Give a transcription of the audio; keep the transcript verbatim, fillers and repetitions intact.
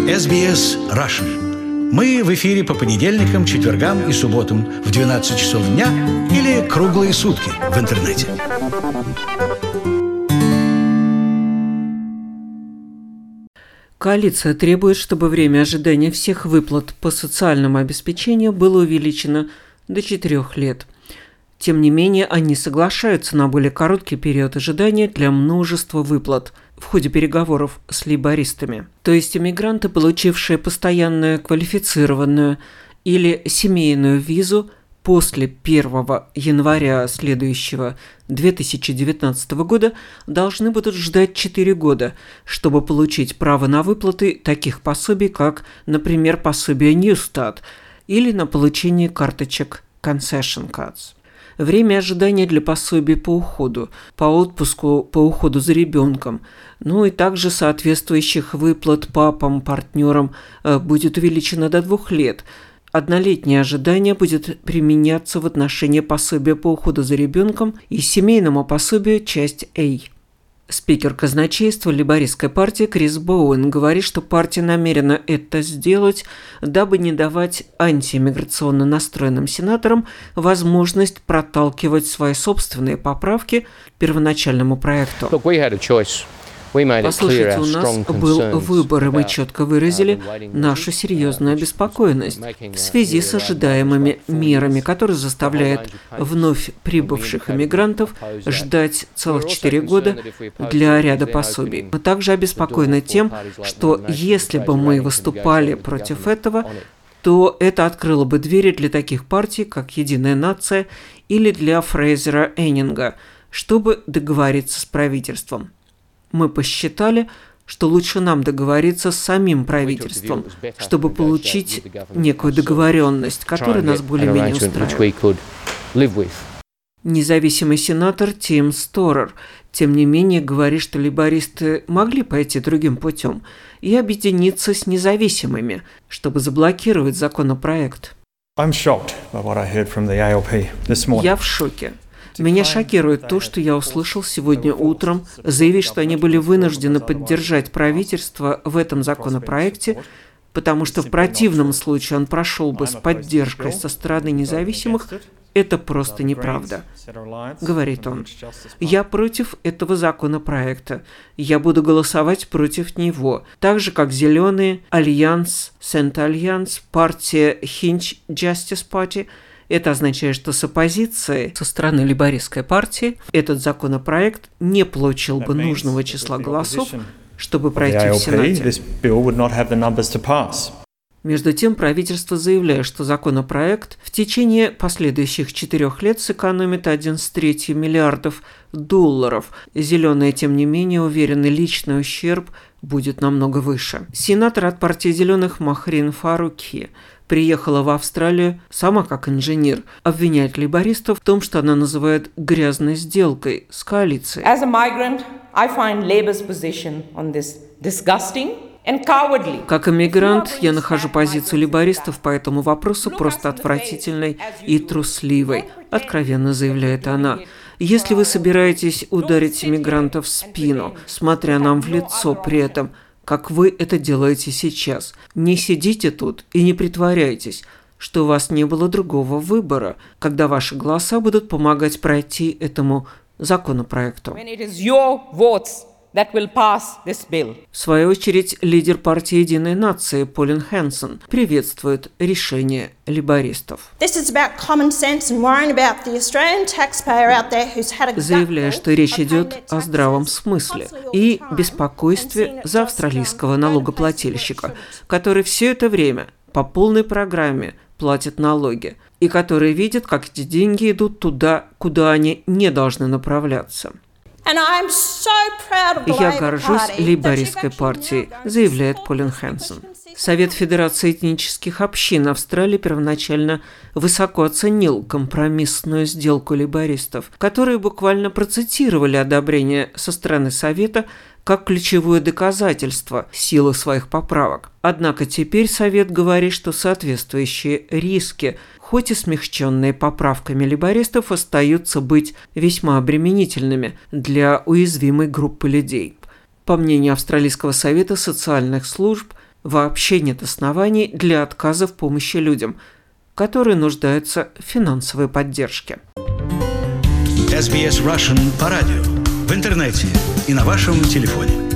эс би эс Russian. Мы в эфире по понедельникам, четвергам и субботам в двенадцать часов дня или круглые сутки в интернете. Коалиция требует, чтобы время ожидания всех выплат по социальному обеспечению было увеличено до четырех лет. Тем не менее, они соглашаются на более короткий период ожидания для множества выплат в ходе переговоров с лейбористами. То есть иммигранты, получившие постоянную квалифицированную или семейную визу после первого января следующего две тысячи девятнадцатого года, должны будут ждать четыре года, чтобы получить право на выплаты таких пособий, как, например, пособие Newstart или на получение карточек Concession Cards. Время ожидания для пособий по уходу, по отпуску, по уходу за ребенком, ну и также соответствующих выплат папам, партнерам будет увеличено до двух лет. Однолетнее ожидание будет применяться в отношении пособия по уходу за ребенком и семейному пособию часть А. Спикер казначейства лейбористской партии Крис Боуэн говорит, что партия намерена это сделать, дабы не давать антииммиграционно настроенным сенаторам возможность проталкивать свои собственные поправки к первоначальному проекту. Послушайте, у нас был выбор, и мы четко выразили нашу серьезную обеспокоенность в связи с ожидаемыми мерами, которые заставляют вновь прибывших иммигрантов ждать целых четыре года для ряда пособий. Мы также обеспокоены тем, что если бы мы выступали против этого, то это открыло бы двери для таких партий, как «Единая нация» или для Фрейзера Эннинга, чтобы договориться с правительством. Мы посчитали, что лучше нам договориться с самим правительством, чтобы получить некую договоренность, которая нас более-менее устраивает. Независимый сенатор Тим Сторер, тем не менее, говорит, что лейбористы могли пойти другим путем и объединиться с независимыми, чтобы заблокировать законопроект. Я в шоке. Меня шокирует то, что я услышал сегодня утром, заявить, что они были вынуждены поддержать правительство в этом законопроекте, потому что в противном случае он прошел бы с поддержкой со стороны независимых. Это просто неправда, говорит он. Я против этого законопроекта. Я буду голосовать против него. Так же, как Зеленые, Альянс, Сент-Альянс, партия Hinge Justice Party. Это означает, что с оппозицией со стороны лейбористской партии этот законопроект не получил бы нужного числа голосов, чтобы пройти в Сенате. Между тем, правительство заявляет, что законопроект в течение последующих четырех лет сэкономит один с третью миллиардов долларов. Зеленые, тем не менее, уверены, личный ущерб будет намного выше. Сенатор от партии Зеленых Махрин Фаруки приехала в Австралию сама как инженер, обвиняет лейбористов в том, что она называет грязной сделкой с коалицией. As a migrant, I find Labour's position on this disgusting. Как иммигрант, я нахожу позицию лейбористов по этому вопросу просто отвратительной и трусливой, откровенно заявляет она. Если вы собираетесь ударить иммигрантов в спину, смотря нам в лицо при этом, как вы это делаете сейчас, не сидите тут и не притворяйтесь, что у вас не было другого выбора, когда ваши голоса будут помогать пройти этому законопроекту. That will pass this bill. В свою очередь, лидер партии «Единой нации» Полин Хэнсон приветствует решение лейбористов, заявляя, что речь идет о здравом смысле и беспокойстве за австралийского налогоплательщика, который все это время по полной программе платит налоги и который видит, как эти деньги идут туда, куда они не должны направляться. Я горжусь лейбористской партией, заявляет Полин Хэнсон. Совет Федерации этнических общин Австралии первоначально высоко оценил компромиссную сделку лейбористов, которые буквально процитировали одобрение со стороны Совета как ключевое доказательство силы своих поправок. Однако теперь Совет говорит, что соответствующие риски, хоть и смягченные поправками лейбористов, остаются быть весьма обременительными для уязвимой группы людей. По мнению Австралийского совета социальных служб, вообще нет оснований для отказа в помощи людям, которые нуждаются в финансовой поддержке. эс би эс Russian по радио, в интернете и на вашем телефоне.